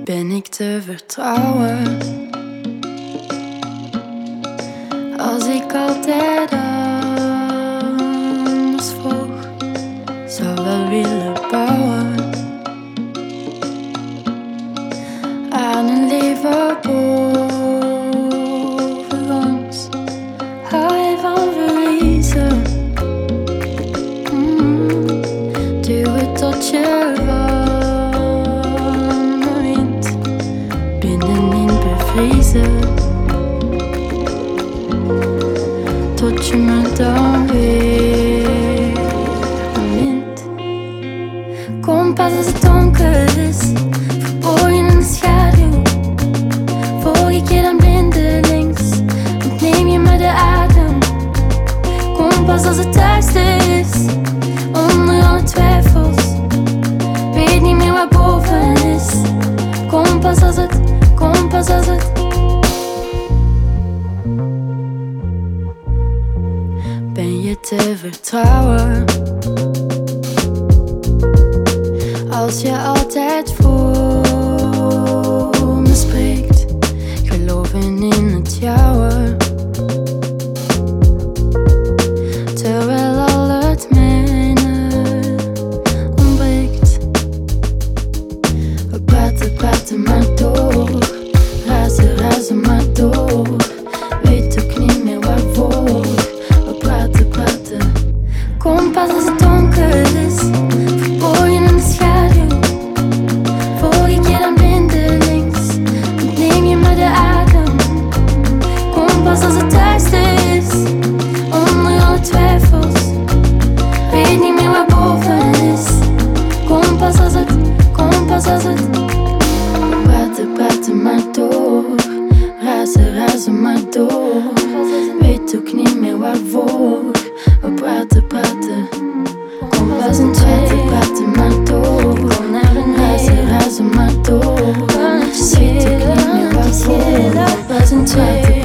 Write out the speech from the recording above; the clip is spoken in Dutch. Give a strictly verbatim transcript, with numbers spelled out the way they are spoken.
Ben ik te vertrouwen? Als ik altijd anders volg, zou wel willen bouwen aan een leven boven ons. Hou je van verliezen? Mm. Duw het tot je van de wind binnenin bevriezen, tot je me dan weer bemint. Kom pas als het donker is, verborgen in de schaduw. Volg ik je dan blindelings, ontneem je me de adem. Kom pas als het duister is, onder alle twijfels. Weet niet meer waar boven is. Kom pas als het, kom pas als het. Ben je te vertrouwen? Als je altijd voor me spreekt, geloven in het jouwe, terwijl al het mijne ontbreekt. We praten, praten maar door, razen, razen maar door. Weet ook niet meer waarvoor. We praten, praten. Kom pas als het donker is, verborgen in de schaduw. Volg ik je dan blindelings, ontneem je me de adem. Kom pas als het duister is, onder alle twijfels. Weet niet meer waar boven is. Kom pas als het, kom pas als het. We praten, praten maar door, razen, razen maar door. Weet ook niet meer waarvoor. We praten, praten. Kom pas een tweede, praten maar door. Razen, razen maar door. Weet ook niet meer waarvoor. We praten, praten.